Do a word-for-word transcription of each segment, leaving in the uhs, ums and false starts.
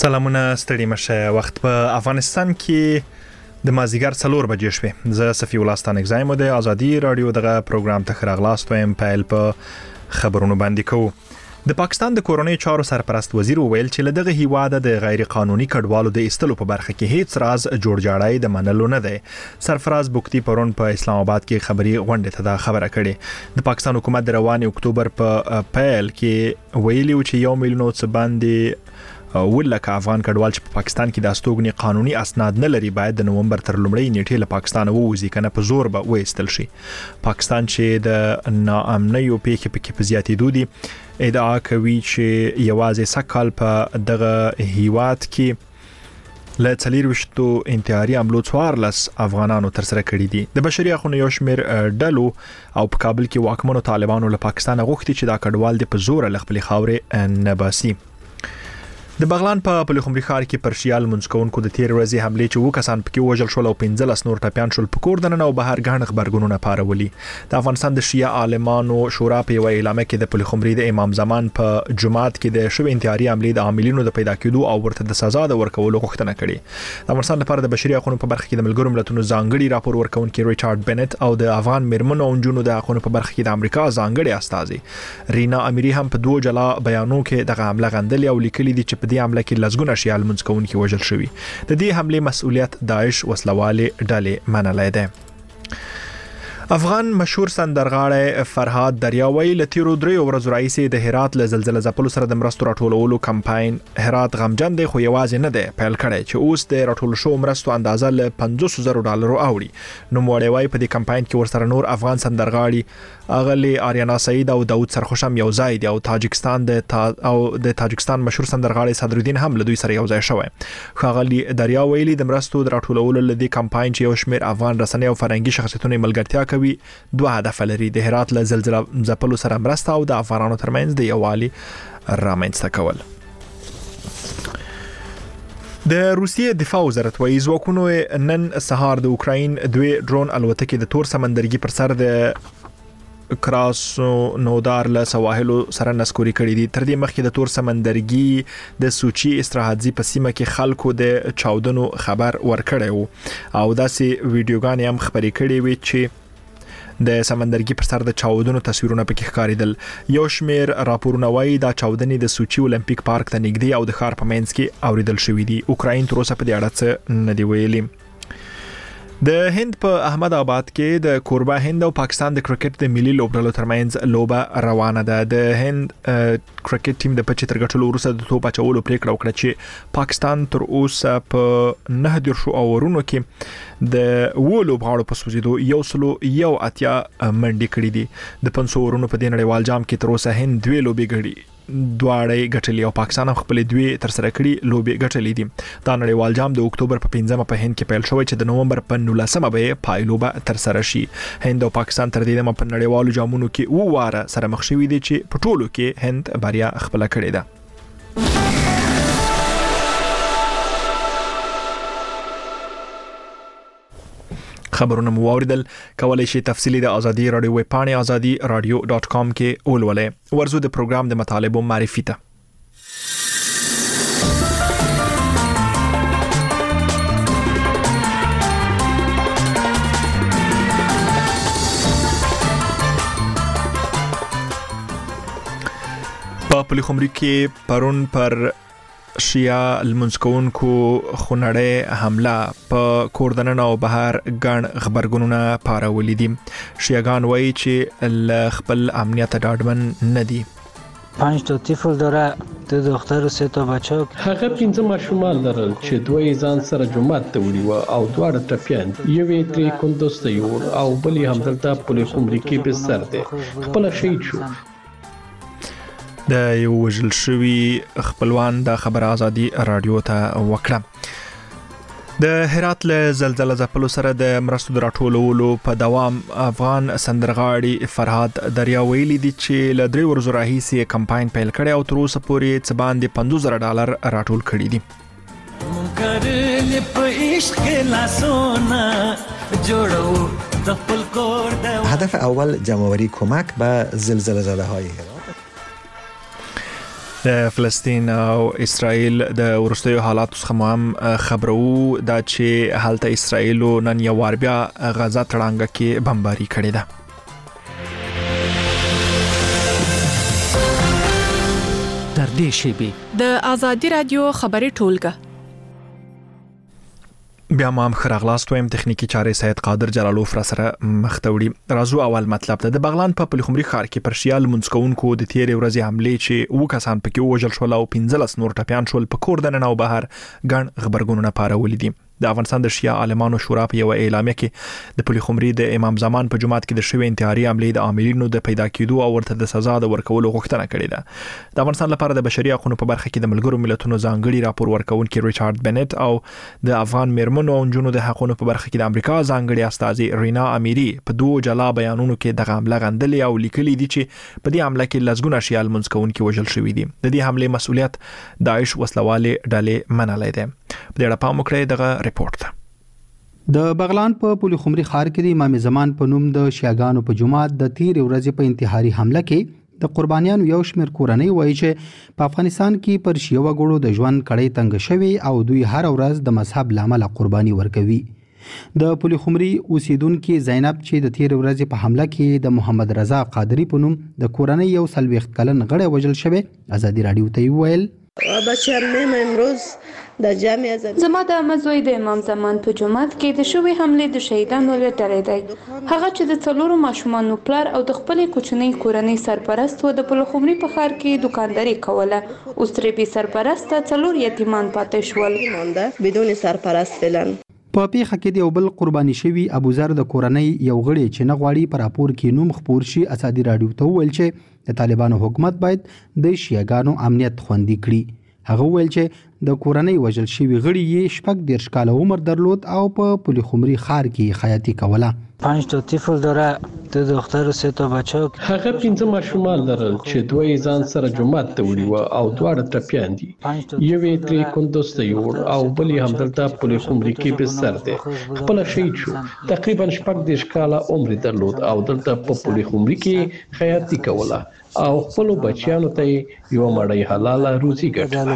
سلامونه ستړي مشه. وخت په افغانستان کې د مازیګر څلور بجې شوې. زه صفی الله ستانک زایم د ازادي رادیو دغه پروګرام ته خراغلاست وایم. پیل په خبرونو باندې کوو. د پاکستان د کورونی چارو سرپرست وزیر ویل چې لدغه هیواده د غیر قانوني کډوالو د استلو په برخه کې هیڅ راز جوړ جاړای د منلو نه دی. سرفراز بوکتی پرون په اسلام آباد کې خبري غونډه ته دا خبره کړې. د پاکستان حکومت د روان اکتوبر په پیل کې ویلي و چې یو میلیون څخه باندې ولکه افغان کډوال چې په پاکستان کې د استوګنې قانوني اسناد نه لري باید د نومبر تر لومړۍ نیټې له پاکستان ووځي کنه په زور به وېستل شي. پاکستان چې د ناامنۍ پیښې پکې په زیاتېدو دي ادعا کوي چې یوازې سکهال په دغه هیواد کې له څلور وشتو انتحاري عملو څوارلس افغانانو تر سره کړي دي. د بشري حقوقو یو شمېر ډلو او په کابل کې واکمنو طالبانو له پاکستان غوښتي چې دا کډوال د په زور له خپل خاورې نه باسي. د بغلان په پلخمري ښار کې پرشیال منځکونکو د تیر ورځې حمله چې وکسان پکې وژل شول او پنځلس نور ټپيان شول په کور دننه او بهر غاڼ خبرګونونه پارولي. د افغانستان د شیعه عالمانو شورا په یو اعلامیه کې د پلخمري د امام زمان په جماعت کې د شوی انتحاري عملې د عاملینو د پیدا کېدو او ورته د سزا د ورکولو غوښتنه کړې. د افغانستان لپاره د بشري حقوقو په برخه کې د ملګرو ملتونو ځانګړي راپور ورکونکي ریچارډ بنت او د افغان مرمنو او جنونو د حقوقو په برخه کې د امریکا ځانګړي استاذ رینا اميري هم په دوه جلا بیانو کې دغه حمله غندلې او لیکلي دي چې په دې حمله کې لزګونه شیال منځکونکي وژل شوی. د دې حمله مسؤلیت داعش وسلواله ډلې منلای دی. افغان مشهور سندرغاړی فرهاد دریاوی له تیرو دریو ورځو راهیسې د هرات له زلزلې ځپلو سره د مرستو راټولولو کمپاین هرات غمجن دی خو یوازې نه دی پیل کړی چې اوس د راټول شو مرستو اندازه له پنځوس زره ډالرو اوړي. نو موړی په دې کمپاین کې ورسره نور افغان سندرغاړي اغلی آریانا سعید او داود سرخوشم یو ځای دی او تاجکستان د تا او د تاجکستان مشهور سندرغاړي صدرالدین هم له دوی سره یو ځای شوی. خاغلی دریاوی د مرستو د راټولولو لدی کمپاین چې یو شمېر افغان رسنۍ او فرهنګي شخصیتونو ملګرتیا کوي دوه هدف لري: د هرات له زلزلې ځپلو سره مرسته او د افغانانو ترمنځ د یووالي رامنځته کول. د روسیې دفاع وزارت وايي ځواکونو نن سهار د اوکراین دوه ډرون الوتکې د تور سمندرګي پر سر د کراسنودار له سواحلو سره نسکوري کړي دي. تر دې مخکې د تور سمندرګي د سوچي استراحتي په سیمه کې خلکو د چاودنو خبر ورکړی وو او داسې ویډیوګانې هم خبرې کړې وي چې د سمندرګي پر سر د چاودنو تصویرونه پکې ښکارېدل. یو شمېر راپورونه وايي دا چاودنې د سوچي اولمپیک پارک ته نږدې او د ښار په منځ کې اوریدل شوې دي. اوکراین تر اوسه په دې اړه څه نه دی ویلي. د هند په احمد آباد کې د کوربه هند او پاکستان د کرکټ د ملي لوبډلو ترمنځ لوبه روانه ده. د هند کرکټ ټیم د پچې تر ګټلو وروسته د توپ اچولو پریکړه وکړه چې پاکستان تر اوسه په نه دیرشو اورونو کې د وو لوبغاړو په سوزیدو یو سلو یو اتیا منډي کړې دي. د پنځو اورونو په دې نړیوال جام کې تر اوسه هند دوه لوبې ګړي دواړه ګټلې او پاکستان خپل دوی تر سره کړي لوبې ګټلې دي. دا نړیوال جام د اکتوبر په پنځمه په هند کې پیل شوی چې د نومبر په نولسمه به پایلوبه تر سره شي. هند او پاکستان تر دې په نړیوالو جامونو کې و واره سره مخ شوي دي چې په ټولو کې هند بریا خپل کړې ده. خبرونه مو واوریدل. کولای شئ تفصیلی د ازادي رادیو ویب پاڼې ازادي رادیو ډاٹ کام کې ولولئ. ورزو د پروګرام د مطالبو معرفي ته. په پلخمري کې پرون پر شیعه المنځکونکو خونړۍ حمله په کوردننه او بهر ګڼ خبرګونونه پارولي دي. شیعهګان وایي چې له خپل امنیت ډاډمن نه دي. پنج تا طفل داره، دو دختر و سه تا بچه. هغه پنځه ماشومان لرل چې دوه یې ځان سره جومات ته وړي وو او دواړه ټپیان دي. یو یې ترې کندوز ته یوړ او بل یې همدلته پلخمري کې بستر دی. خپله شهید شو. د یو وژل شوي خپلوان د خبر ازادي رادیو ته وکړه. د هرات له زلزلې ځپلو سره د مرستو د راټولولو په دوام افغان سندرغاړي فرهاد دریا ویلي دي چې له درې ورځو راهیسې کمپاین پیل کړی او تر اوسه پورې څه باندې پنځوس زره ډالر راټول کړي دي. هدف اول جمع‌آوری کمک به زلزله زده های هرات. د فلسطین او اسرائیل د ورستیو حالات څخه هم خبرو دا چې حالت اسرائیل نن یو وار بیا غزا تړانګه کې بمباري کړې ده. در دې شیبې د آزادي رادیو خبري ټولګه بیا ما هم خراغلاست وایم تخنیکی چارې سید قادر جلالوف را سره مختوړي. راځو اول مطلب ته. د بغلان په پلخمري ښار کې پر شیال منځکونکو د تیرې ورځې حمله چې و کسان پکې وژل شول او پنځلس نور ټپيان شول په کور دننه او بهر ګڼ خبرګونونه پارولې دي. د افغانستان د شیعه عالمانو شورا په یو اعلامیه کې د پلخمري د امام زمان په جماعت کې د شوی انتحاري حمله د عاملینو د پیدا کېدو او ورته د سزا د ورکولو غوښتنه کړې ده. د افغانستان لپاره د بشري حقوقو په برخه کې د ملګرو ملتونو ځانګړي راپور ورکونکي ریچارډ بنت او د افغان میرمنو او جنونو د حقوقو په برخه کې د امریکا ځانګړي استاذي رینا اميري په دوه جلا بیانونو کې د حمله غندلې او لیکلي دي چې په دې حمله کې لزګونه شیال منځکونکي وژل شوی دي. د دې حمله مسؤلیت داعش وسلواله ډلې منلې ده. په دې اړه پام وکړئ دغه ریپورت ته. د بغلان په پلخمري ښار کې د امام زمان په نوم د شیعاګانو په جماعت د تیر ورځې په انتحاري حمله کې د قربانیانو یو شمېر کورنۍ وایي چې په افغانستان کې پر شیعه وګړو د ژوند کړۍ تنګ شوی او دوی هر ورځ د مذهب لامل قرباني ورکوي. د پلخمري اوسیدونکو زینب چې د تیر ورځې په حمله کې د محمد رضا قادری په نوم د کورنۍ یو سلويخت کلن غړی وژل شوی ازادي رادیو ته ویل بچم مې امروز د جامع ازادي زما د مزوی د امام زمان په جماعت کې د شوی حمله د شهیدانو لټره دی. هغه چې د څلورو ماشومانو پلار او د خپل کوچنۍ کورنۍ سرپرست و د پلخمري په ښار کې دکانداري کوله. اوس ترې به سرپرست څلور یتیمان پاتې شول مونده بدون سرپرست فعلا. په پیښه کې د یو بل قرباني شوی ابوذر د کورنۍ یو غړي چې نه غواړي پر راپور کې نوم خپور شي ازادي رادیو ته ویل چې د طالبانو حکومت باید د شیعاګانو امنیت خوندي کړي. هغه ویل چې د کورنۍ وژل شوی غړي یې شپږ دیرش کاله عمر درلود او په پلخمري ښار کې خیاطي کوله. پنج تا طفل داره، دو دختر و سه تا بچه. هغه پنځه ماشومان لرل چې دوه یې ځان سره جومات ته وړي وو او دواړه ټپیان دي. یو یې ترې کندوز ته یوړ او بل یې همدلته پلخمري کې په سر دی. خپل شهید شو. تقریبا شپږ دیرش کاله عمر درلود او دلته په پلخمري کې خیاطي کوله او خپل بچیانو ته یو مړی حلاله روزي ګټله.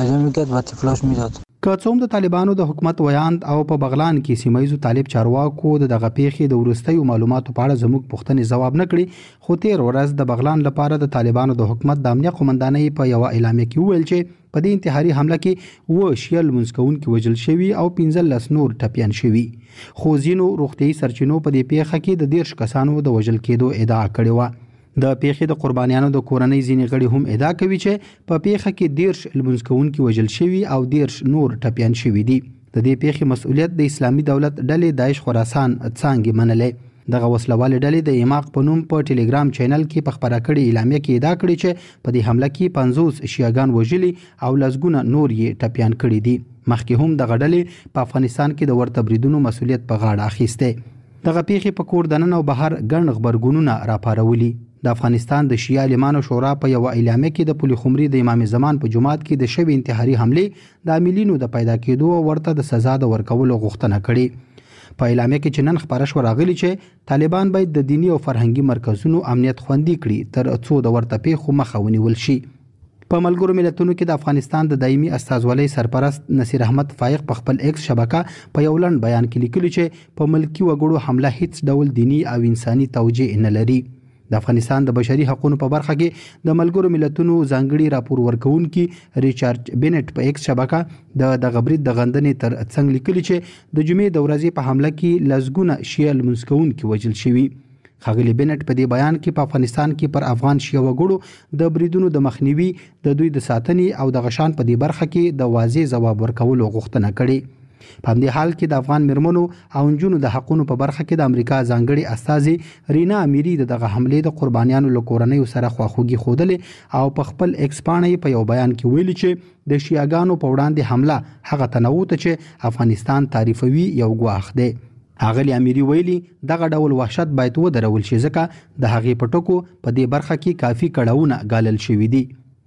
که څوم د طالبانو د حکومت ویاند او په بغلان کې سیمایزو طالب چارواکو د دغه پیښې د ورستیو معلوماتو په اړه زموږ پوښتنې ځواب نه کړي. خو تیر ورځ د بغلان لپاره د طالبانو د حکومت د امنیت قومندانۍ په یو اعلامیه کې ویل چې په دې انتحاري حمله کې و شیل منځکونکي وژل شوي او پنځلس نور ټپیان شوي. خو ځینو روغتیايي سرچینو په دې پیښه کې د دیرش کسانو د وژل کېدو ادعا کړې وه. د پیښې د قربانیانو د کورنۍ ځینې غړي هم ادعا کوي چې په پیښه کې دیرش لمونځکونکي وژل شوي او دیرش نور ټپیان شوي دي. د دې پیښې مسؤلیت د اسلامي دولت ډلې داعش خراسان څانګې منلې. دغه وسلوال ډلې د ایماق په نوم په ټلګرام چینل کې په خبره کړې اعلامیه کې ادعا کړې چې په دې حمله کې پنځوس شیعاګان وژلي او لسګونه نور یې ټپیان کړي دي. مخکې هم دغه ډلې په افغانستان کې د ورته بریدونو مسؤلیت په غاړه اخیسته. دغه پیښې په کور دننه او بهر ګڼ خبرګونونه راپارولي. د افغانستان د شیعه عالمانو شورا په یو اعلامیه کې د پلخمري د امام زمان په جماعت کې د شوی انتحاري حمله د عاملینو د پیدا کېدو او ورته د سزا د ورکولو غوښتنه کړې. په اعلامیه کې چې نن خبره شو راغلي چې طالبان باید د دینی او فرهنګي مرکزونو امنیت خوندي کړي تر څو د ورته پیښو مخه ونیول شي. په ملګرو ملتونو کې د افغانستان د دایمي استازولۍ سرپرست نصیر احمد فائق په خپل ایکس شبکه په یو لنډ بیان کې لیکلي چې په ملکی وګړو حمله هیڅ ډول دینی او انساني توجیه نه لري. د افغانستان د بشري حقوقو په برخه کې د ملګرو ملتونو ځانګړي راپور ورکونکي ریچارډ بنت په ایکس شبکه د دغه برید د غندنې تر څنګ لیکلي چې د جمعې د ورځې په حمله کې لسګونه شیعه لمونځکونکي وژل شوي. ښاغلي بنت په دې بیان کې په افغانستان کې پر افغان شیعه وګړو د بریدونو د مخنیوي د دوی د ساتنې او د غشان په دې برخه کې د واضح ځواب ورکولو غوښتنه کړې. په همدې حال کې د افغان مرمنو او نجونو د حقونو په برخه کې د امریکا ځانګړي استاذي رینا اميري دغه حمله د قربانیانو له کورنۍ سره خواخوږي خوده او په خپل ایکس باندې په یو بیان کې ویلي چې د شیعاګانو په وړاندې حمله هغه تنوع ته چې افغانستان تعریفوي یو ګواښ دی. اغلی اميري ویلي دغه ډول وحشت باید ودرول شي ځکه د هغې په ټکو په دې برخه کې کافي کړهونه ګالل شوي دي.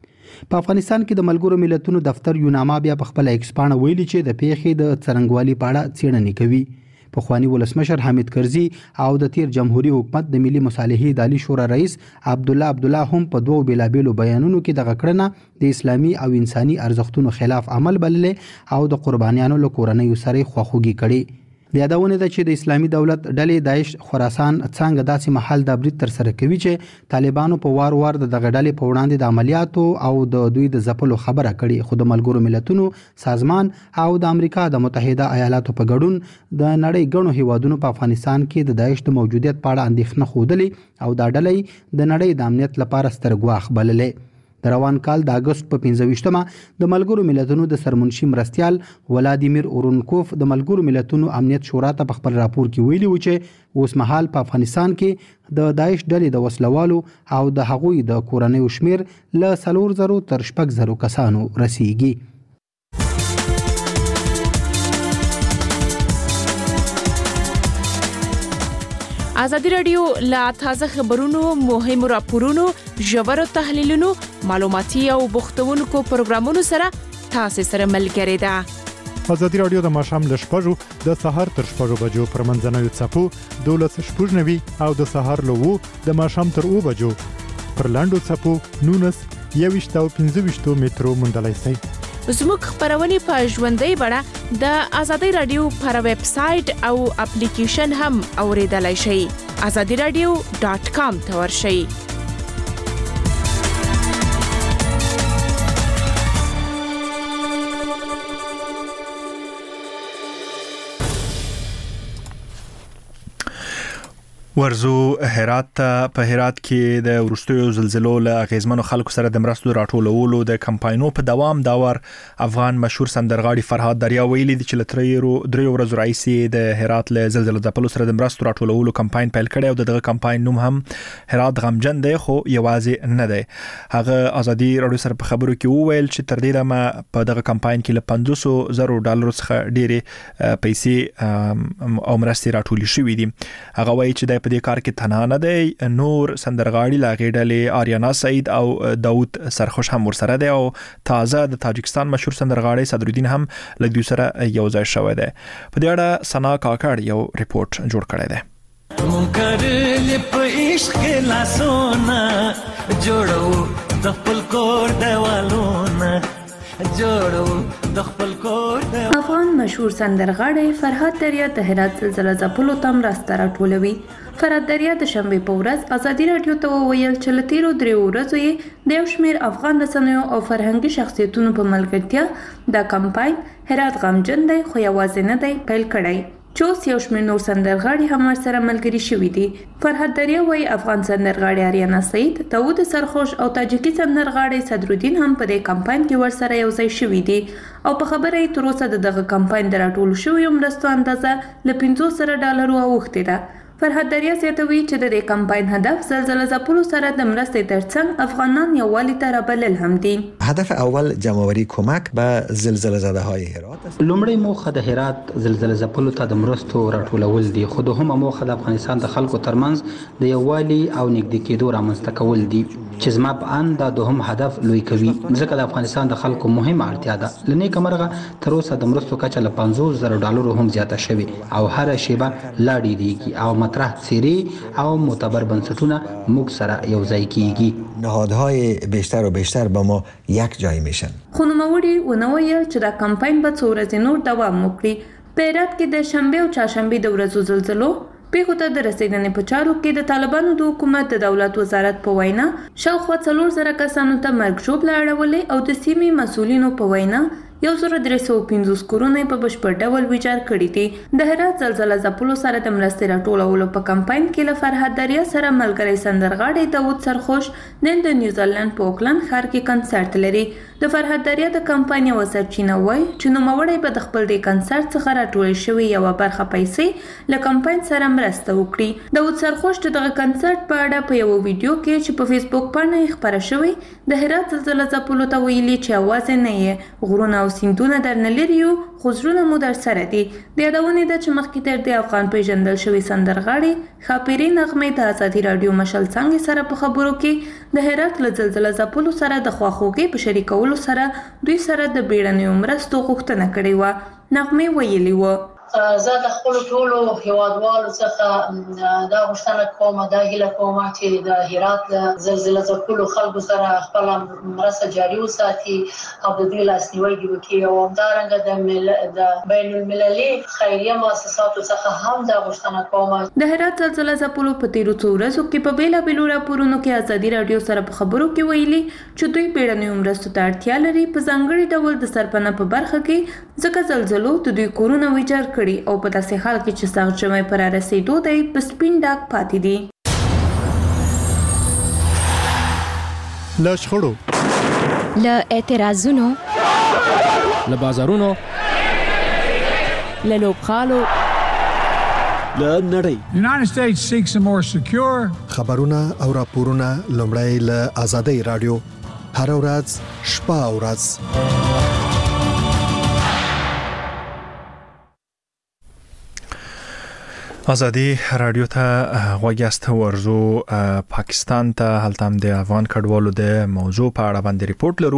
په افغانستان کې د ملګرو ملتونو دفتر یوناما بیا په خپل ایکس پاڼه ویلي چې د پیښې د څرنګوالي په اړه څېړنې کوي. پخوانی ولسمشر حامد کرزي او د تیر جمهوریت حکومت د ملي مصالحې د عالی شورا رئیس عبد الله عبد الله هم په دوو بیلابیلو بیانونو کې دغه کړنه د اسلامي او انساني ارزښتونو خلاف عمل بللې او د قربانیانو له کورنۍ سره خواخوږي کړي. د یادونه ده چې د اسلامي دولت ډلې داعش خراسان څنګه داسې محل د برید تر سره کوي چې طالبانو په وار وار د دغه ډلې په وړاندې د عملیاتو او د دوی د ځپلو خبره کړي، خو د ملګرو ملتونو سازمان او د امریکا د متحده ایالاتو په ګډون د نړۍ ګڼو هیوادونو په افغانستان کې د داعش د موجودیت په اړه اندېښنه ښودلې او دا ډلې د نړۍ د امنیت لپاره ستر ګواښ بللې. د روان کال د اگست په پنځه ویشتمه د ملګرو ملتونو د سرمنشي مرستیال ولادیمیر اورونکوف د ملګرو ملتونو امنیت شورا ته په خپل راپور کې ویلي و چې اوس مهال په افغانستان کې د داعش ډلې د وسلوالو او د هغوی د کورنیو شمیر له څلور زرو تر شپږ زرو کسانو رسیږي. ازادي راډیو لا تازه خبرونو، مهمو راپورونو، ژورو تحلیلونو، معلوماتي او بوختونکو پروګرامونو سره تاسو سره ملګری ده. ازادي راډیو د ماښام له شپږو د سهار تر شپږو بجو پر منځنوي څپو دولس شپږ نوي او د سهار له اوو د ماښام تر اوو بجو پر لاندو څپو نونس یوویشت او پنځه ویشتو مترو موندلی شئ. زموږ خبرونه په ژوندۍ بڼه د ازادي راډیو پر ویب سټ او اپلیکیشن هم اوریدلای شئ. ازادي راډیو ډاٹ کام ته ورشئ. ورزو هرات په هرات کې د ورستیو زلزلو له اغیزمنو خلکو سره د مرستو راټولولو د کمپاینونو په دوام داور افغان مشهور سندرغاړي فرهاد دریا ویلي چې لتريرو دریو ورځو راځي د هرات له زلزلو د پلو سره د مرستو راټولولو کمپاین پیل کړي او دغه کمپاین نوم هم هرات غمجن دی خو یوازې نه دی. هغه ازادي راډیو سره په خبرو کې وویل چې تر دې دمه په دغه کمپاین کې له پنځوس زره ډالر څخه ډېرې پیسې او مرستې راټولې شوې دي. هغه وایي چې د په دې کار کې تنها نه دی، نور سندرغاړي لاغې ډلې آریانا سعید او داود سرخوش هم ورسره دی او تازه د تاجکستان مشهور سندرغاړي صدرالدین هم له دوی سره یو ځای شوی دی. په دې اړه سنا کاکړ یو ریپورت جوړ کړی دی. مونږ په عشق کې لاسونه جوړو د خپل کور دیوالونه افغان مشهور سندرغاړی فرهاد دریا د هرات زلزلې ځپلو ته مرسته راټولوي. فرهاد دریا د شنبې په ورځ ازادي راډیو ته وویل چې له تیرو دریو ورځو یې د یو شمېر افغان رسنیو او فرهنګي شخصیتونو په ملګرتیا دا کمپاین هرات غمجن دی خو یوازې نه دی پیل کړی. چوس یو شمېر نور سندرغاړي هم ورسره ملګري شوي دي. فرهاد دریا وایي افغان سندرغاړي آریانا سعید، داود سرخوش او تاجکي سندرغاړي صدرالدین هم په دې کمپاین کې ورسره یو ځای شوي دي او په خبره یې تر اوسه د دغه کمپاین د راټولو شویو مرستو اندازه له پنځوس زره ډالرو اوښتې ده. فرهاد دریا زیاتوي چې د دې کمپاین هدف زلزلې ځپلو سره د مرستې ترڅنګ افغانان یووالي ته رابلل هم دي. هدف اول جمعآوری کمک به زلزله زده های هرات است. لومړی موخه د هرات زلزلې ځپلو ته د مرستو راټولول دي، خو دوهمه موخه د افغانستان د خلکو ترمنځ د یووالي او نږدې کېدو رامنځته کول دي چې زما په ان دا دوهم هدف لوی کوي ځکه د افغانستان د خلکو مهمه اړتیا ده. لنیکه مرغه تر اوسه د مرستو کچه له پنځوس زره ډالرو هم زیاته شوې او هر شیبه لا ډېرېږي او مطرح څیرې او معتبر بنسټونه موږ سره یو ځای کیږي. نهادهای بیشتر و بیشتر با ما یک جای میشن. خو نوموړي ونه ویل چې دا کمپاین به څو ورځې نور دوام وکړي. په هرات کې د شنبې او چهارشنبې د ورځو زلزلو پیښو ته د رسیدنې په چارو کې د طالبانو د حکومت د دولت وزارت په وینا شاوخوا څلور زره کسانو ته مرګ ژوبله اړولې او د سیمې مسؤلینو په وینا یو زره درې سوه پنځوس کورونه په بشپړ ډول ویجاړ کړي دي. د هرات زلزلې ځپلو سره د مرستې راټولولو په کمپاین کې له فرهاد دریا سره ملګری سندرغاړی داود سرخوش نن د نیوزیلند په اوکلند ښار کې کنسرت لري. د فرهاد دریا د کمپاین یوه سرچینه وایي چې نوموړی به د خپل دې کنسرت څخه راټولې شوې یوه برخه پیسې له کمپاین سره مرسته وکړي. داود سرخوش د دغه کنسرت په اړه په یوه ویډیو کې چې په فیسبوک پاڼه یې خپره شوې د هرات زلزلې ځپلو ته ویلي چې یوازې نه یې غرونه او سیندونه درنه لري یو خو زړونه مو در سره دي. د یادونې ده چې مخکې تر دې افغان پیژندل شوي سندرغاړي ښاپیري نغمې د ازادي راډیو مشل څانګې سره په خبرو کې د هرات له زلزلې ځپلو سره د خواخوږۍ په شریکولو سره دوی سره د بیړنیو مرستو غوښتنه کړې وه. نغمې ویلي وه زه د خپل ټولو هیوادوالو څخه دا غوښتنه کوم دا هیله کوم چې د هرات د زلزلې ځپلو خلکو سره خپل مرسته جاري وساتي او د دې لاسنیوي وکړي او همدارنګه د مل... د بین المللي خیریه مؤسساتو څخه هم دا غوښتنه کوم. د هرات زلزلې ځپلو په تیرو څو ورځو کې په بیلابیلو راپورونو کې ازادي راډیو سره په خبرو کې ویلي چې دوی بیړنیو مرستو ته اړتیا لري په ځانګړي ډول د سرپناه په برخه کې ځکه زلزلو د دوی کورونه ویجاړ کړي او په داسې حال کې چې سخت ژمی پر رسیدو دی په سپین ډاګ پاتې دي. له شخړو، له اعتراضونو، له بازارونو، له لوبغالو، له نړۍ. United States seeks a more secure خبرونه او راپورونه لومړی له آزادۍ رادیو هر ورځ شپه او ورځ. آزادی رادیو ته غوږیاست ورزو پاکستان ته هلته هم د افغان کډوالو د موضوع په اړه باندې ریپورت لرو.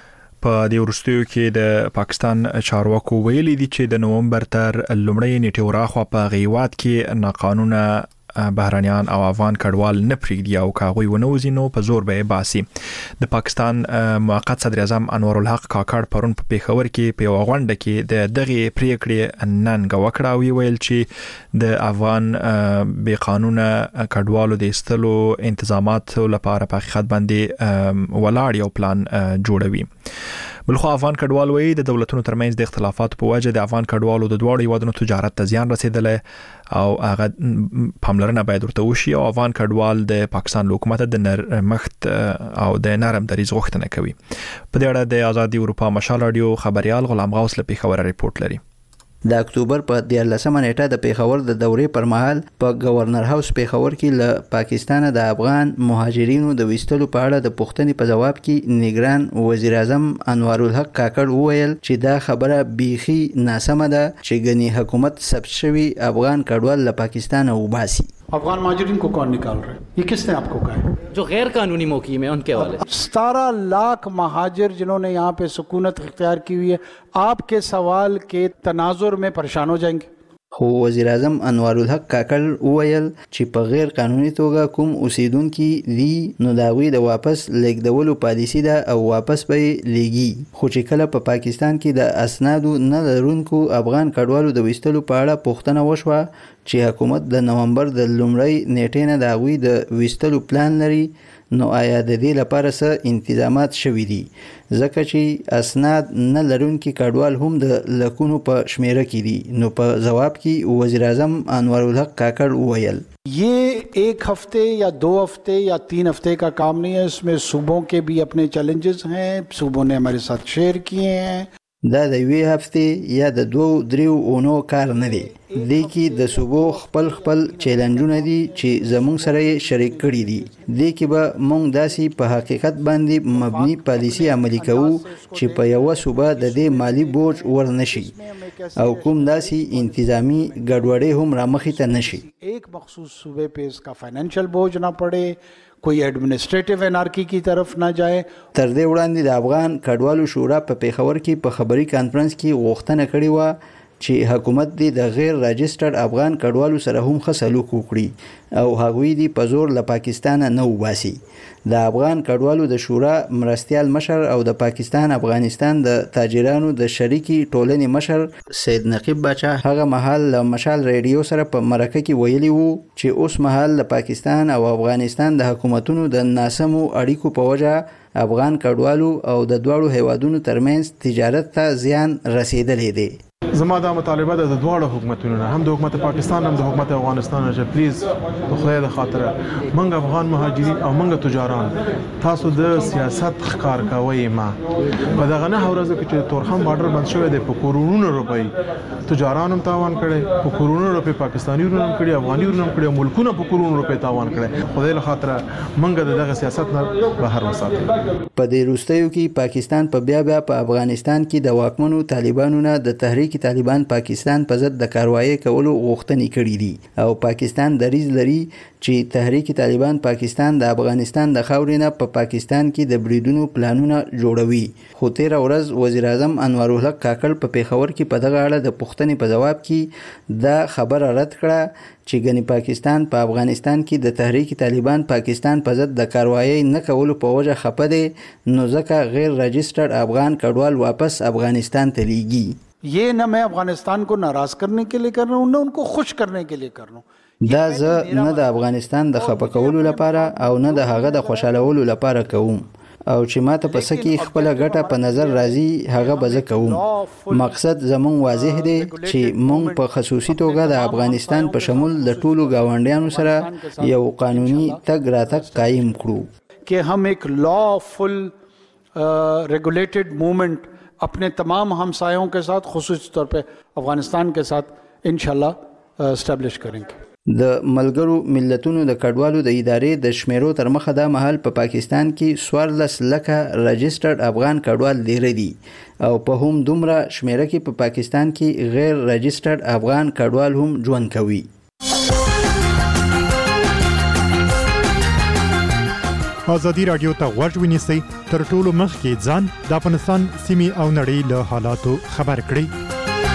په دې وروستیو کې د پاکستان چارواکو ویلي دي چې د نومبر تر لومړۍ نیټې وراخوا په غیوات کې ناقانونه بهرانيان او افغان کډوال نه پریږدي او کاغوی ونوزي نو په زور به باسي. د پاکستان موقت صدر اعظم انور الحق کاکړ پرون په پیښور کې په غونډه کې د دغه پریکړې نن غوکړه او ویل چې د افغان بې قانونه کډوالو د استلو انتظامات لپاره په حقیقت باندې ولاړ یو پلان جوړوي. بلخو افغان کډوال وایي د دولتونو ترمنځ د اختلافاتو په وجه د افغان کډوالو د دواړو هیوادونو تجارت ته زیان رسیدلی او هغه پاملرنه باید ورته وشي او افغان کډوال د پاکستان حکومت د نرمښت او د نرم دریځ غوښتنه کوي. په دې اړه د آزادي اروپا مشال رادیو خبريال غلام غوث له پیښور ریپورت لري. د اکتوبر په دیارلسمه نیټه د پیښور د دورې پر مهال په گورنر هاوس پیښور کې له پاکستان د افغان مهاجرینو د وستلو په اړه د پوښتنې په جواب کې نگران وزیر اعظم انور الحق کاکړ وویل چې دا خبره بیخي ناسمه ده چې ګنې حکومت ثبت شوی افغان کډوال له پاکستان وباسي. अफगान महाजरीन को कौन निकाल रहे हैं? ये किसने आपको कहा है? जो गैर कानूनी मुकीम है उनके वाले सतारह लाख महाजिर जिन्होंने यहाँ पे सुकूनत इख्तियार की हुई है, आपके सवाल के तनाजुर में परेशान हो जाएंगे. خو وزیر اعظم انور الحق کاکړ وویل چې په غیر قانوني توګه کوم اوسیدونکو دي نو دا غوي د واپس لیږدولو پالیسی ده او واپس به لیږي. خو چې کله په پا پاکستان کې د اسنادو نه لرونکو افغان کډوالو د وستلو په اړه پوښتنه وشوه چې حکومت د نومبر د لومړۍ نیټې نه دا غوي د وستلو پلان لري نو آیا د دې لپاره څه انتظامات شوي دي ځکه چې اسناد نه لرونکي کډوال هم د لکونو په شمیره کې دي. نو په جواب کې وزیر اعظم انور الحق کاکړ وویل ये एक हफ्ते या दो हफ्ते या तीन हफ्ते का काम नहीं है, इसमें सूबों के भी अपने चैलेंजेस हैं, सूबों ने हमारे साथ शेयर किए हैं. دا د یوې هفتې یا د دوو دریو اونو کار نه دی. دې کې د صوبو خپل خپل چیلنجونه دي چې زموږ سره یې شریک کړي دي. دې کې به موږ داسې په حقیقت باندې مبني پالیسي عملي کوو چې په یوه صوبه د دې مالی بوج ورنشي او کوم داسې انتظامی ګډوډۍ هم رامخې ته نشي. एक मखसूस सूबे पे इसका फाइनेंशियल बोझ ना पड़े, कोई एडमिनिस्ट्रेटिव एनार्की की तरफ ना जाए. تر دې وړاندې د افغان کډوالو شورا په پیښور کې په خبري کانفرنس کې غوښتنه کړې و چې حکومت دې د غیر راجسترډ افغان کډوالو سره هم ښه سلوک وکړي او هغوی دې په زور له پاکستان نه وباسي. د افغان کډوالو د شورا مرستیال مشر او د پاکستان افغانستان د تاجرانو د شریکي ټولنې مشر سید نقیب باچا هغه مهال له مشال ریډیو سره په مرکه کې ویلي وو چې اوس مهال د پاکستان او افغانستان د حکومتونو د ناسمو اړیکو په وجه افغان کډوالو او د دواړو هیوادونو ترمنځ تجارت ته زیان رسیدلی دی. زما دا مطالبه ده د دواړو حکومتونو نه، هم د حکومت پاکستان هم د حکومت افغانستان چې پلیز د خدای د خاطر منګ افغان مهاجرین او منګ تجاران تاسو د سیاست ښکار کوي. ما په دغه نه ورځو کې چې تورخم بارډر بند شوی دی په کورونو روپۍ تجاران هم تاوان کړي، په کورونو روپۍ پاکستاني ورونو هم کړي، افغاني ورونو هم کړي، ملکونه په کورونو روپۍ تاوان کړي. خدای له خاطر منګ دغه سیاست نه بهر وساتئ. په دې وروستیو کې پاکستان په بیا بیا په افغانستان کې د واکمنو طالبانو نه د تحریک طالبان پاکستان په ضد د کاروایی کولو غوښتنې کړې دي او پاکستان دریځ لري چې تحریک طالبان پاکستان د افغانستان د خاورې نه په پا پاکستان کې د بریدونو پلانونه جوړوي. خو تیره ورځ وزیر اعظم انور الحق کاکړ په پیښور کې په دغه اړه د پوښتنې په ځواب کې دا خبره رد کړه چې ګنې پاکستان په پا افغانستان کې د تحریک طالبان پاکستان په ضد د کاروایی نه کولو په وجه خپه دی نو ځکه غیر رجسټرډ افغان کډوال واپس افغانستان ته لیږي. ये न मैं अफगानिस्तान को नाराज करने के लिए कर रहा हूँ न उनको खुश करने के लिए कर रहा हूँ. دا زه نه د افغانستان د خپه کولو لپاره او نه د هغه د خوشالولو لپاره کوم او چې ماته په سکی خپل ګټه په نظر راځي هغه به زه کوم. مقصد زمون واضح دی چې مونږ په خصوصي توګه د افغانستان په شمول د ټولو گاونډیانو سره یو قانوني تګ راتګ قایم کړو कि हम एक लॉफुल रेगुलेटेड मूवमेंट अपने तमाम हमसायों के साथ खुसूसी तौर पे अफगानिस्तान के साथ इंशाल्लाह एस्टैब्लिश करेंगे. د ملګرو ملتونو د کډوالو د ادارې د شمیرو تر مخه د محل په پا پاکستان کې سوارلس لکه رجسټرډ افغان کډوال ډیر دي او په هم دومره شمیره کې په پا پاکستان کې غیر رجسټرډ افغان کډوال هم ژوند کوي. ازادي رادیو ته غوږ ونیسئ تر ټولو مخکې ځان د افغانستان سیمې او نړۍ له حالاتو خبر کړئ.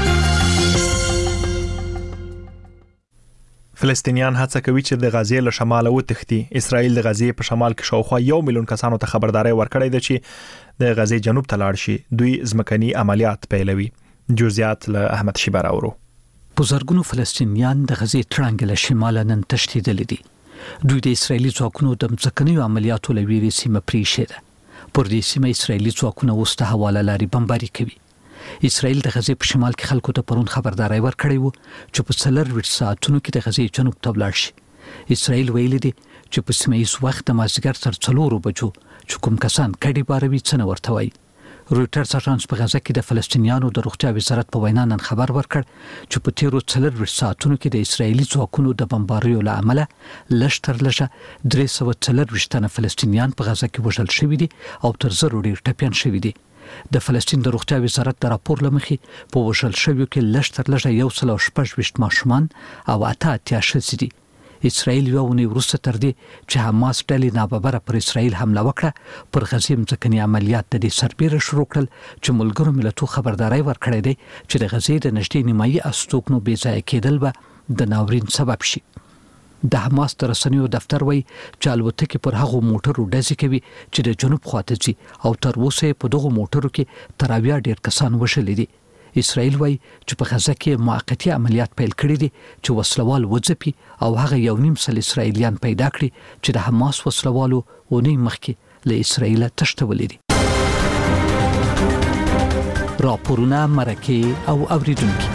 فلسطینیان هڅه کوي چې د غزې له شماله وتښتي. اسرائیل د غزې په شمال کې شاوخوا یو میلیون کسانو ته خبرداري ورکړې ده چې د غزې جنوب ته لاړ شي. دوی ځمکني عملیات پیلوي. جزئیات له احمد شیبر اورو. بزرګونو فلسطینیان د غزې ترانګ له شماله نن تښتېدل دي. دوی د اسرائیلي ځواکونو د ځمکني عملیاتو لویري سیمه پریښې ده. پر دې سیمه اسرائیلي ځواکونه اوس د حواله لاري بمباري کوي. اسرائیل د غزې په شمال کې خلکو ته پرون خبرداري ورکړې وو چې په څلور ساعتونو کې د غزې جنوب ته ولاړ شي. اسرائیل ویلي دي چې په سیمه ییز وخت د مازدیګر تر څلورو بجو چې کوم کسان کډي باروي څه نه ورته وایي. رویټرز اژانس په غزه کې د فلسطینیانو د روغتیا وزارت په وینا نن خبر ورکړ چې په تیرو څلور ساعتونو کې د اسرائیلي ځواکونو د بمباریو له امله لږ تر لږه درې سوه څلور تنه فلسطینیان په غزه کې وژل شوي دي او تر زرو ډیر ټپیان شوي دي. د فلسطین د روغتیا وزارت د راپور لمخې په وژل شویو کې لږ تر لږه یو سل او شپږ ویشت ماشومان او اته اتیا ښځې دي. اسرائیل یو اونۍ وروسته تر دې چې حماس ډلې ناببره پر اسرائیل حمله وکړه پر غزې ځمکني عملیات د دې سربیره شروع کړل چې ملګرو ملتونو خبرداري ورکړې ده چې د غزې د نږدې نیمایي استوګنو بې ځایه کېدل به د ناورین سبب شي. د حماس د رسنیو دفتر وایي چې الوتکې پر هغو موټرو ډزې کوي چې د جنوب خواته ځي او تر اوسه په دغو موټرو کې تر اویا ډیر کسان وژلي دي. اسرائیل وایي چې په غزه کې موقتی عملیات پیل کړي دي چې وسلوال وځپي او هغه یو نیم سل اسرائیلیان پیدا کړي چې د حماس وسلوالو ونی مخکې له اسرائیل تښتولي دي. راپورونه مرکه او اوریدونکو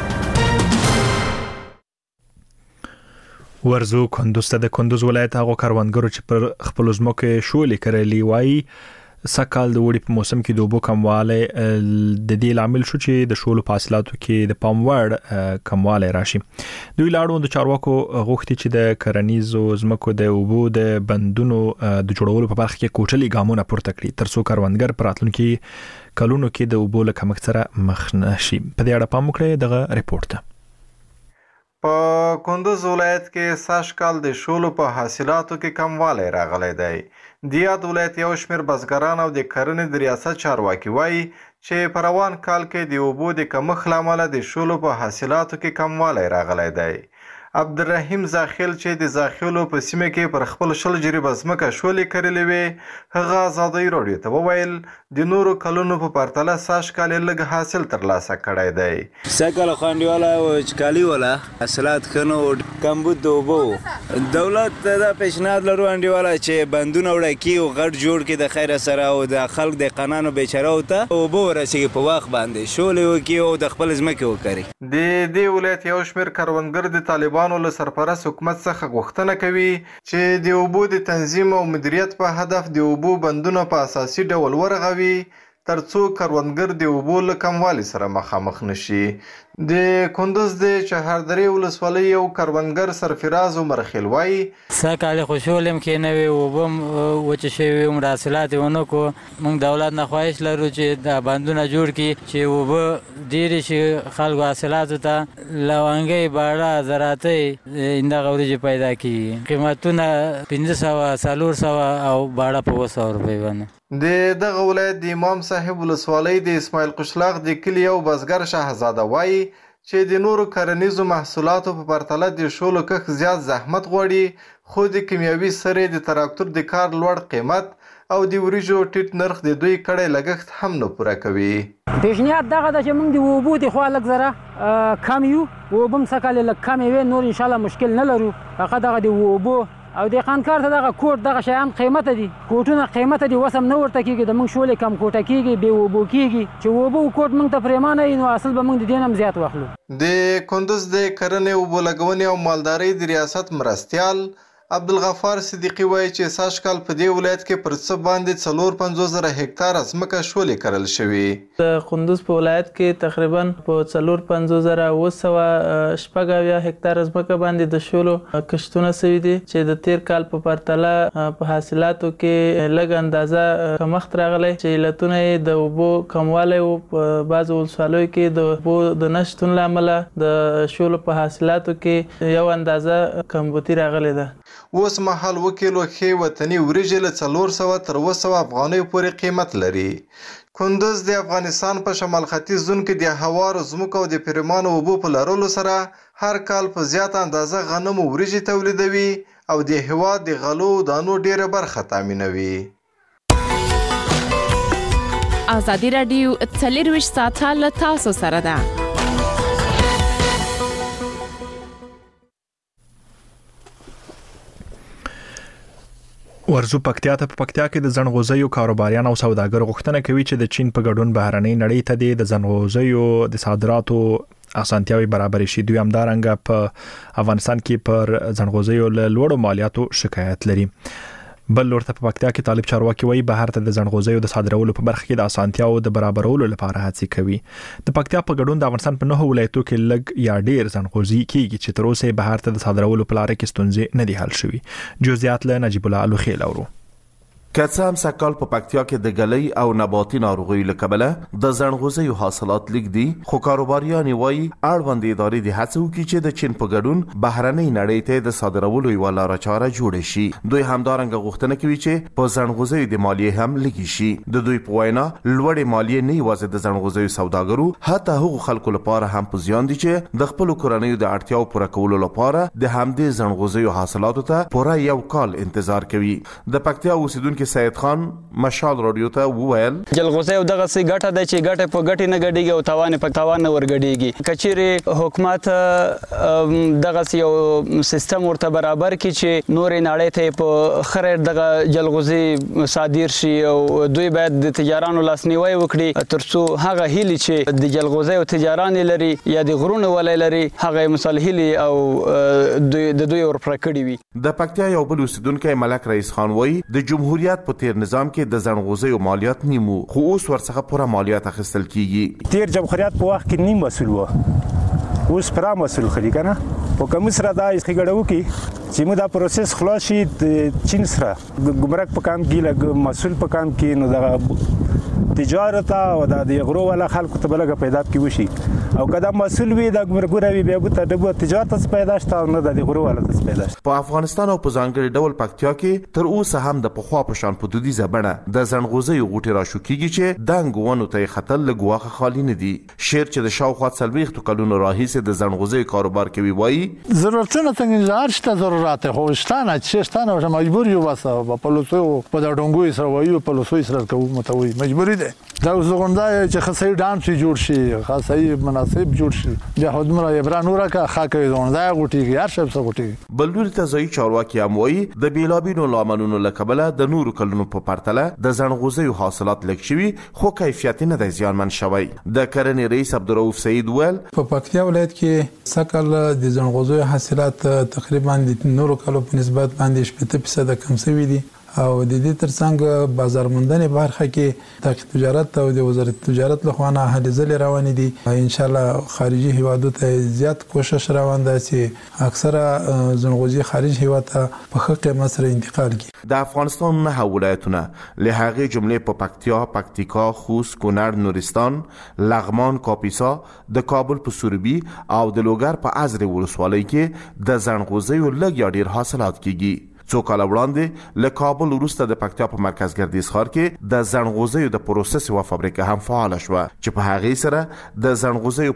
ورزو کندوز ته د کندوز ولایت هغه کاروانګرو چې پر خپل ځمکه شولې کړلې وایي سکهال د وړي په موسم کې د اوبو کمواله د دې لامل شو چې د شولو په حاصلاتو کې د پام وړ کمواله راشي. دوی لاړو د چارواکو غوښتي چې د کرنیزو ځمکو د اوبو د بندونو د جوړولو په برخه کې کوټلي ګامونه پورته کړي ترڅو کاروانګر پر راتلونکي کلونو کې د اوبو له کمښت سره مخ نشي. په دې اړه پام وکړئ دغه ریپورت ته. په کندوز ولایت کې سږکال د شولو په حاصلاتو کې کموالی راغلی دی. د یاد ولایت یو شمېر بزګران او د کرنې د ریاست چارواکي وایي چې په روان کال کې د اوبو د کمښت له امله د شولو په حاصلاتو کې کموالی راغلی دی. عبدالرحیم زاخیل چې د زاخیلو په سیمه کې پر خپل شل جریبه ځمکه شولې کرلې وې هغه ازادۍ راډیو ته وویل د نورو کلونو په پرتله سږکال یې لږ حاصل ترلاسه کړی دی. سږکال خو انډیواله وچکالي وله حاصلات ښه نه و کمبود د اوبو و. دولت ته دا پیشنهاد لرو انډیواله چې بندونه وړه کړي او غټ جوړ کړي د خیره سره او د خلک دهقانانو بیچارهو ته اوبه ورسېږي په وخت باندې شولې وکړي او د خپل ځمکې وکري. د دې ولایت یو شمېر کروندګر د طالبانو له سرپرست حکومت څخه غوښتنه کوي چې د اوبو د تنظیم او مدیریت په هدف د اوبو بندونه په اساسي ډول ورغوي ترڅو کروندګر د اوبو له کموالي سره مخامخ نشي. د کندوز د چهاردرې ولسوالۍ یو کروندګر سرفراز عمر خیل وایي سږ کال خوشحال یم کې نوې اوبه هم وچې شوي وم حاصلات یې ونه کړو. موږ دولت نه خواهش لرو چې دا بندونه جوړ کړي چې اوبه ډېرې شي خلکو حاصلاتو ته لونګۍ باړه زراعتۍ همدغه وریجې پیدا کړي. قیمتونه پنځه سوه څلور سوه او باړه په اووه سوه روپۍ باندې. د دغه ولایت د امام صاحب ولسوالۍ د اسماعیل قشلاق د کلي یو بزګر شهزاده وایي چې د نورو کرنیزو محصولاتو په پرتله د شولو کښت زیات زحمت غواړي، خو د کیمیاوي سرې د تراکتور د کار لوړ قیمت او د وریجو ټیټ نرخ د دوی کړی لګښت هم نه پوره کوي. پیشنهاد دغه ده چې موږ د اوبو د خوا لږ زره کم یو، اوبه هم سږ کال یې لږ کمې وې، نور انشاءالله مشکل نه لرو. هغه دغه د اوبو او د خانکار ته دغه کوټ دغه شیان قیمته دي، کوټونه قیمته دي، وس هم نه ورته کېږي. د موږ شولې کم کوټه کېږي، بې اوبو کېږي. چې اوبه کوټ موږ ته پرېمانه وي نو اصل به موږ د دې نه هم زیات واخلو. د کندوز د کرنې اوبو لګونې او مالدارۍ د ریاست مرستیال عبدالغفار صدیقي وایي چې سږ کال په دې ولایت کې پر څه باندې څلور پنځوس زره هکتاره ځمکه شولې کرل شوې. د کندوز په ولایت کې تقریبا په څلور پنځوس زره اوه سوه شپږ اویا هکتاره ځمکه باندې د شولو کښتونه سوي دي چې د تیر کال په پرتله په حاصلاتو کې لږ اندازه کمښت راغلی، چې علتونه یې د اوبو کموالی و. په بعضو ولسوالیو کې د اوبو د نه شتون له امله د شولو په حاصلاتو کې یو اندازه کمبودي راغلی ده. اوس مهال اووه کیلو ښې وطني وریجې له څلور سوه تر اووه سوه افغانیو پورې قیمت لري. کندوز د افغانستان په شمال ختیځ زون کې د هوارو ځمکو او د پرېمانو اوبو په لرلو سره هر کال په زیاته اندازه غنم او وریجې تولیدوي او د هېواد د غلو دانو ډېره برخه تامینوي. ازادي راډیو څلېرویشت ساعته له تاسو سره ده. ورزو پکتیا ته په پکتیا کې د زنغوزیو کاروباریان او سوداګر غوښتنه کوي چې د چین په ګډون بهرنۍ نړۍ ته د زنغوزیو د صادراتو اسانتیاوي برابر شي. دوی همدارنګه په افغانستان کې پر زنغوزیو له لوړو مالیاتو شکایت لري. بل ورته په پکتیا کې طالب چارواکي وایي بهر ته د زنغوزیو د صادرولو په برخه کې د اسانتیاو د برابرولو لپاره هڅې کوي. د پکتیا په ګډون د افغانستان په نهو ولایتو کې لږ یا ډیر زنغوزي کیږي چې تر اوسه بهر ته د صادرولو په لار کې ستونزې نه دي حل شوي. جزئیات له نجیب الله الوخیل اورو. که څه هم سږ کال په پکتیا کې د ګلۍ او نباتي ناروغیو له کبله د زنغوزیو حاصلات لږ دي، خو کاروباریان وایي اړوند ادارې د هڅه وکړي چې د چین په ګډون بهرنۍ نړۍ ته د صادرولو یوه لاره چاره جوړه شي. دوی همدارنګه غوښتنه کوي چې په زنغوزیو د مالیې هم لږې شي. د دوی په وینا لوړې مالیې نه یوازې د زنغوزیو سوداګرو، حتی هغو خلکو لپاره هم په زیان دي چې د خپلو کورنیو د اړتیاو پوره کولو لپاره د همدې زنغوزیو حاصلاتو ته پوره یو کال انتظار کوي. د پکتیا اوسیدونکي سید خان مشال رادیو ته وویل جلغوزه دغه سي ګټه د چې ګټه په ګټه نه ګډيږي او توان په توان نه ورګډيږي. کچېره حکومت دغه سي یو سیستم ورته برابر کی چې نور نړۍ ته په خره دغه جلغوزي صادر شي او دوی باید د تجارانو لاسنیوي وکړي ترڅو هغه هلي چې د جلغوزي او تجاران لري یا د غرونه ولې لري هغه مصالحي او د دوی ور پرکړي وي. د پکتیا یو بل اوسیدونکو ملک رئیس خان وایي د جمهوریت په تیر نظام کې د زنغوزیو مالیات نیمو، خو اوس ورڅخه پوره مالیات اخیستل کیږي. تیر جمهوریت په وخت کې نیم مسؤل و، اوس پوره مسؤل خلی کنه. په کوم سره دا خګړو کې چې موږ دا پروسس خلاص شي د چین سره ګمرک په کام کې لګ مسؤل په کام کې نو دا تجارت او د غرو ولا خلکو ته بلګه پیدا کی وشي او کدا مسؤل وي د ګمرګوروي به بوته د تجارت څخه پیدا شته نه د غرو ولا څخه پیدا شته. په افغانستان او په ځانګړي ډول پکتیا کې تر اوسه هم د پخوا په شان په دودیزه بڼه د زنغوزیو غوټي را شو کیږي چې دنګ ونه ته خطر لګواخه خالی نه دي. شیر چې د شاوخوا څلويخت کلونو راهیسه د زنغوزیو کاروبار کوي وایي ضرورتونه څنګه شته ضرورت خو شتانه چې شتانه مجبور یو واسه په لوسو په د ډنګوي سره وایو په لوسو سره کوو متوي مجبوری ده. دا زغونډای چې خاصي ډانس جوړ شي خاصي مناسب جوړ شي د هدمره ابران ورکه خاکې زغونډای غوټي هر څه څه غوټي. بلور ته ځای چارواکي هم وایي د بیلابینو لاملونو لکبله د نورو کلونو په پرتله د زنغوزیو حاصلات لږ شوي خو کیفیت نه د زیانمن شوی. د کرنې رئیس عبدالرؤف سعید ویل په پکتیا ولایت کې سکل د زنغوزیو حاصلات تقریبا د نورو کلو په نسبت باندې شپږ فیصد کم شوي دي او د دې ترڅنګ بازار موندنې برخه کې د تجارت او د وزارت تجارت له خوانه هلې ځلې روانې دي ان شاء الله خارجي هیوادو ته زیات کوشش روان ده چې اکثره زنغوزي خارج هیواد ته په ښه قیمت سره انتقال کړي. د افغانستان نه ولایتونه له هغه جملې په پکتیا، پکتیکا، خوست، کونړ، نورستان، لغمان، کاپیسا، د کابل په سوربي او د لوګر په ازرې ولسوالۍ کې د زنغوزیو لږ یا ډیر حاصلات کیږي. څو کاله وړاندې له کابل وروسته د پکتیا په مرکز ګردیز ښار کې د زنغوزیو د پروسس یوه فابریکه هم فعاله شوه چې په هغې سره د زنغوزیو